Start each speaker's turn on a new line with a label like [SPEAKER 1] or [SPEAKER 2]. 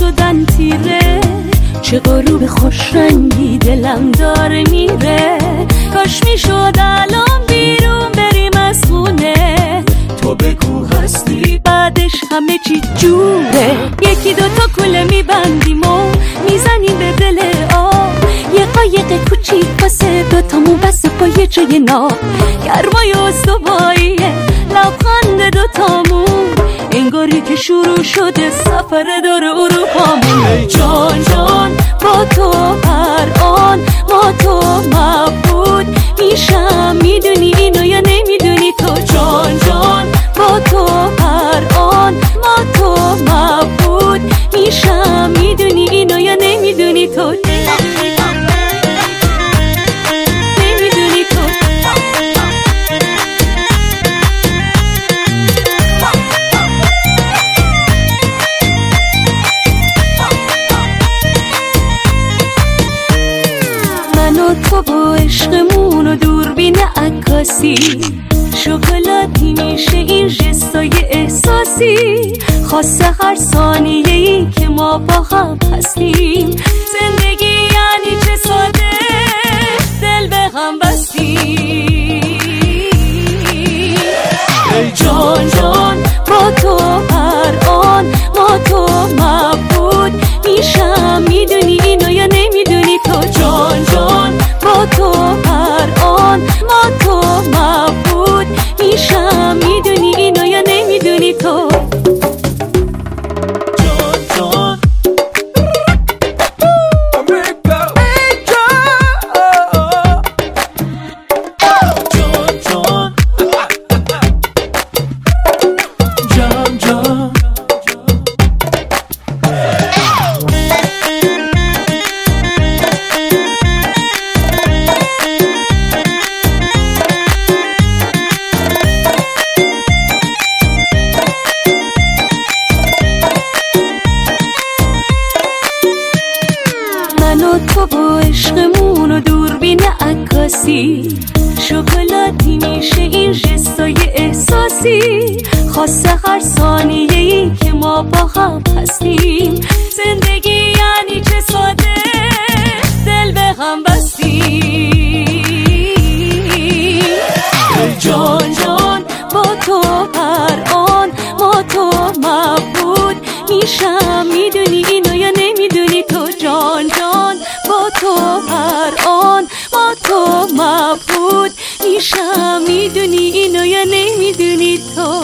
[SPEAKER 1] شدن تیره، چه غروب خوش رنگی دلم داره میره. کاش میشد الان بیرون بریم از خونه، تو بگو هستی بعدش همه چی جوره. یکی دوتا کوله میبندیم و میزنیم به دل آب، یه قایق کوچیک واسه دوتامون بس پای جای ناب. گرمای استواییه لبخند دوتامون، انگاری که شروع شده سفر دور اروپامون. ای جان جان با تو هر آن ما تو مبهوت میشم، میدونی اینو یا نمیدونی تو؟ جان جان با تو هر آن ما تو مبهوت میشم، میدونی اینو یا نمیدونی تو؟ تو با عشقمون و دوربین عکاسی، شکلاتی میشه این جستای احساسی. خاصه هر ثانیه‌ای که ما با هم هستیم، زندگی یعنی چه ساده دل به هم بستیم. ای جان جان با تو هر آن ما تو مبهوت میشم، میدونی اینو یا نمیدونی تو؟ جان جان با تو هر آن ما تو مبهوت میشم، میدونی اینو یا نمیدونی تو؟ تو با عشقمون و دوربین عکاسی، شکلاتی میشه این جستای احساسی. خاصه هر ثانیه‌ای که ما با هم هستیم، زندگی یعنی چه ساده دل به هم بستیم. ای جان جان با تو هر آن ما تو مبهوت میشم، میدونی اینو یا نمیدونی تو؟ جان جان با تو هر آن ما تو مبهوت میشم، میدونی اینو یا نمیدونی تو؟